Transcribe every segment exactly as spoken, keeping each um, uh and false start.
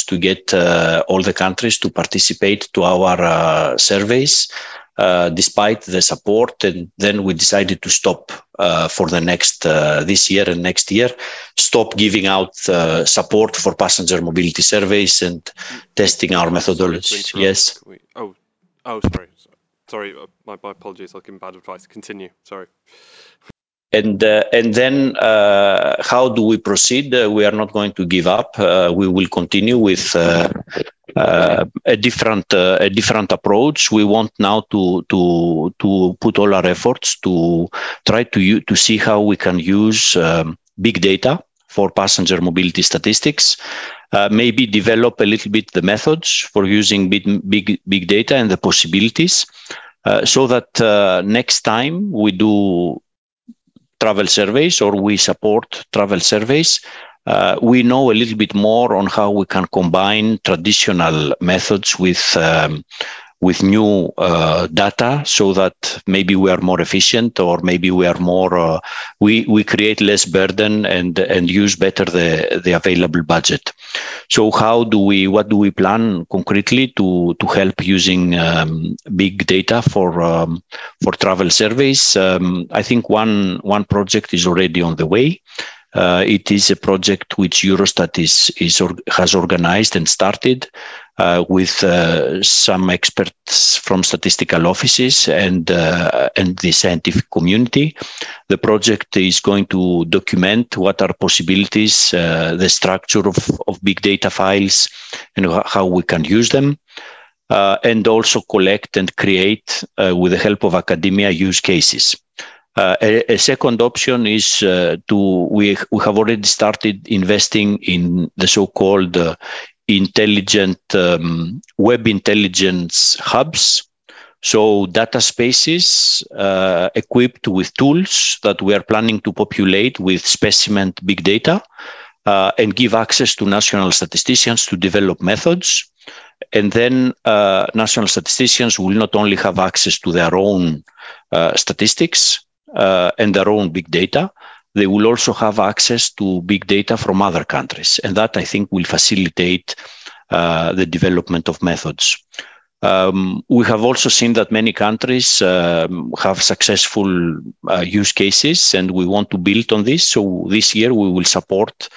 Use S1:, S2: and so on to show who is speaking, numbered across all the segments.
S1: to get uh, all the countries to participate to our uh, surveys, uh, despite the support. And then we decided to stop uh, for the next, uh, this year and next year, stop giving out uh, support for passenger mobility surveys and testing our methodologies. Yes.
S2: We, oh, oh, sorry. Sorry, uh, my, my apologies. I'll give him bad advice. Continue. Sorry.
S1: And uh, and then uh, how do we proceed? Uh, we are not going to give up. Uh, we will continue with uh, uh, a different uh, a different approach. We want now to to to put all our efforts to try to to see how we can use um, big data for passenger mobility statistics. Uh, maybe develop a little bit the methods for using big big, big data and the possibilities, uh, so that uh, next time we do travel surveys or we support travel surveys, uh, we know a little bit more on how we can combine traditional methods with um, with new uh, data, so that maybe we are more efficient, or maybe we are more uh, we we create less burden and and use better the the available budget. So how do we what do we plan concretely to to help using um, big data for um, for travel surveys? Um, I think one one project is already on the way. Uh, it is a project which Eurostat is, is or, has organized and started uh, with uh, some experts from statistical offices and uh, and the scientific community. The project is going to document what are possibilities, uh, the structure of, of big data files, and how we can use them. Uh, and also collect and create, uh, with the help of academia, use cases. Uh, a, a second option is uh, to we we have already started investing in the so-called uh, intelligent um, web intelligence hubs. So data spaces uh, equipped with tools that we are planning to populate with specimen big data, uh, and give access to national statisticians to develop methods. And then uh, national statisticians will not only have access to their own uh, statistics uh, and their own big data, they will also have access to big data from other countries. And that, I think, will facilitate uh, the development of methods. Um, we have also seen that many countries um, have successful uh, use cases, and we want to build on this. So this year we will support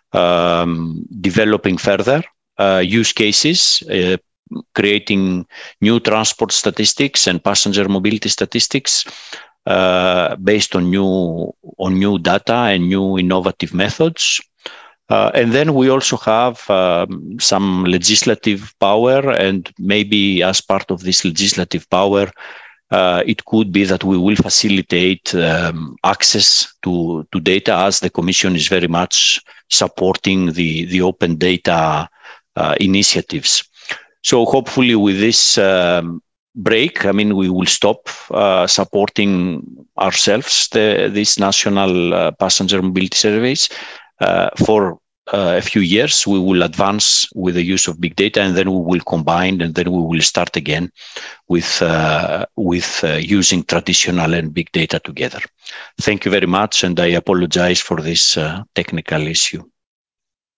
S1: um, developing further uh, use cases, uh, creating new transport statistics and passenger mobility statistics uh, based on new on new data and new innovative methods. Uh, and then we also have um, some legislative power, and maybe as part of this legislative power, uh, it could be that we will facilitate um, access to, to data, as the Commission is very much supporting the, the open data uh, initiatives. So hopefully with this um, break, I mean, we will stop uh, supporting ourselves, the, these national uh, passenger mobility surveys. Uh, for uh, a few years, we will advance with the use of big data, and then we will combine, and then we will start again with uh, with uh, using traditional and big data together. Thank you very much, and I apologize for this uh, technical issue.